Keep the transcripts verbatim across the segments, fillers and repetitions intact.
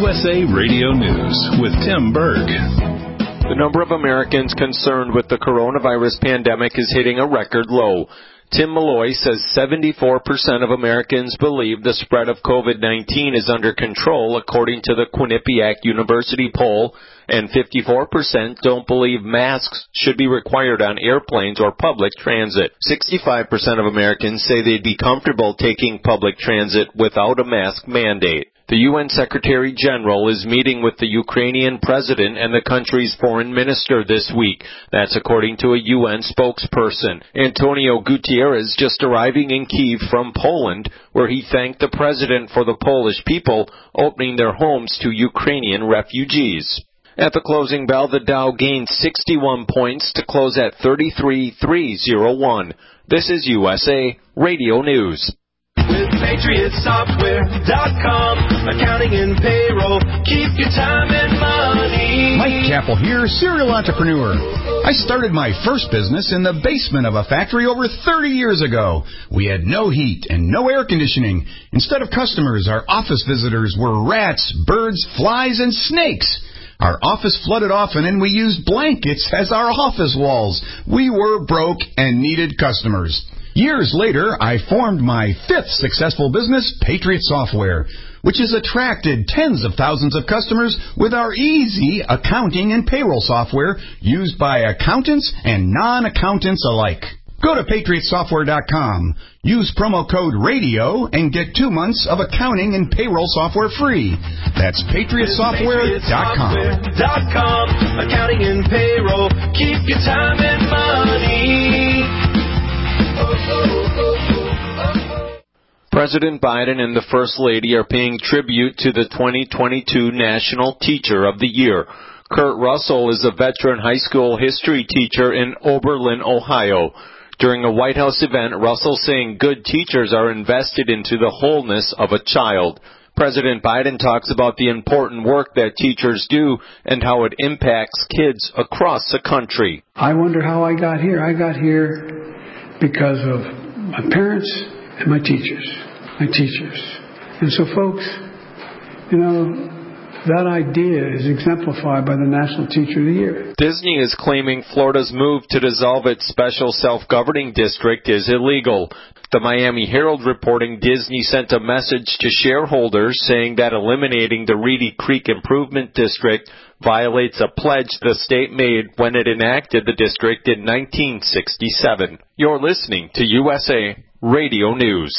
S A Radio News with Tim Berg. The number of Americans concerned with the coronavirus pandemic is hitting a record low. Tim Malloy says seventy-four percent of Americans believe the spread of COVID nineteen is under control, according to the Quinnipiac University poll, and fifty-four percent don't believe masks should be required on airplanes or public transit. sixty-five percent of Americans say they'd be comfortable taking public transit without a mask mandate. The U N Secretary General is meeting with the Ukrainian president and the country's foreign minister this week. That's according to a U N spokesperson. Antonio Guterres just arriving in Kyiv from Poland, where he thanked the president for the Polish people opening their homes to Ukrainian refugees. At the closing bell, the Dow gained sixty-one points to close at thirty-three thousand three hundred one. This is U S A Radio News. With Patriot Software dot com, accounting and payroll, keep your time and money. Mike Chappell here, serial entrepreneur. I started my first business in the basement of a factory over thirty years ago. We had no heat and no air conditioning. Instead of customers, our office visitors were rats, birds, flies, and snakes. Our office flooded often, and we used blankets as our office walls. We were broke and needed customers. Years later, I formed my fifth successful business, Patriot Software, which has attracted tens of thousands of customers with our easy accounting and payroll software used by accountants and non-accountants alike. Go to Patriot Software dot com, use promo code RADIO, and get two months of accounting and payroll software free. That's Patriot Software dot com. Accounting and payroll, keep your time and money. President Biden and the First Lady are paying tribute to the twenty twenty-two National Teacher of the Year. Kurt Russell is a veteran high school history teacher in Oberlin, Ohio. During a White House event, Russell saying good teachers are invested into the wholeness of a child. President Biden talks about the important work that teachers do and how it impacts kids across the country. I wonder how I got here. I got here because of my parents and my teachers, my teachers. And so, folks, you know, that idea is exemplified by the National Teacher of the Year. Disney is claiming Florida's move to dissolve its special self-governing district is illegal. The Miami Herald reporting Disney sent a message to shareholders saying that eliminating the Reedy Creek Improvement District violates a pledge the state made when it enacted the district in nineteen sixty-seven. You're listening to U S A Radio News.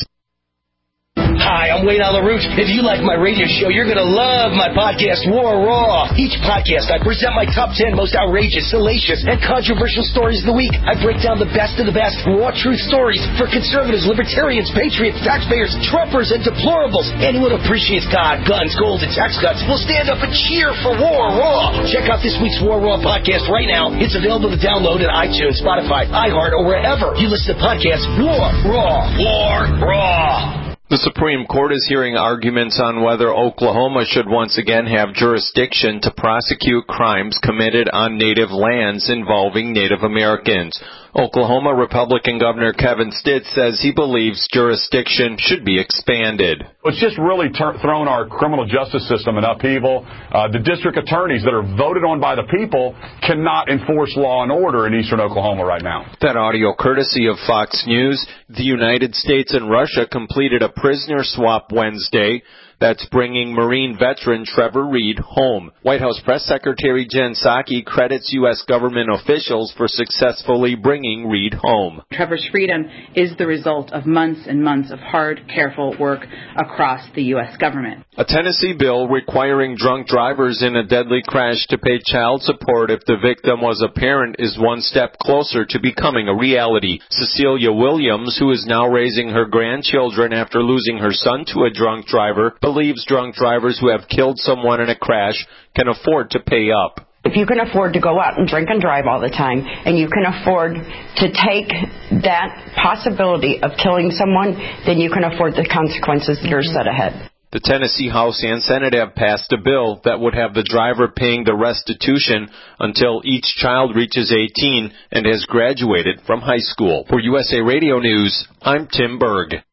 Hi, I'm Wayne LaRouche. If you like my radio show, you're going to love my podcast, War Raw. Each podcast, I present my top ten most outrageous, salacious, and controversial stories of the week. I break down the best of the best raw truth stories for conservatives, libertarians, patriots, taxpayers, Trumpers, and deplorables. Anyone who appreciates God, guns, gold, and tax cuts will stand up and cheer for War Raw. Check out this week's War Raw podcast right now. It's available to download at iTunes, Spotify, iHeart, or wherever you listen to podcasts. War Raw. War Raw. The Supreme Court is hearing arguments on whether Oklahoma should once again have jurisdiction to prosecute crimes committed on native lands involving Native Americans. Oklahoma Republican Governor Kevin Stitt says he believes jurisdiction should be expanded. It's just really ter- thrown our criminal justice system in upheaval. Uh, the district attorneys that are voted on by the people cannot enforce law and order in eastern Oklahoma right now. That audio courtesy of Fox News. The United States and Russia completed a prisoner swap Wednesday. That's bringing Marine veteran Trevor Reed home. White House Press Secretary Jen Psaki credits U S government officials for successfully bringing Reed home. Trevor's freedom is the result of months and months of hard, careful work across the U S government. A Tennessee bill requiring drunk drivers in a deadly crash to pay child support if the victim was a parent is one step closer to becoming a reality. Cecilia Williams, who is now raising her grandchildren after losing her son to a drunk driver, believes drunk drivers who have killed someone in a crash can afford to pay up. If you can afford to go out and drink and drive all the time, and you can afford to take that possibility of killing someone, then you can afford the consequences that are set ahead. The Tennessee House and Senate have passed a bill that would have the driver paying the restitution until each child reaches eighteen and has graduated from high school. For U S A Radio News, I'm Tim Berg.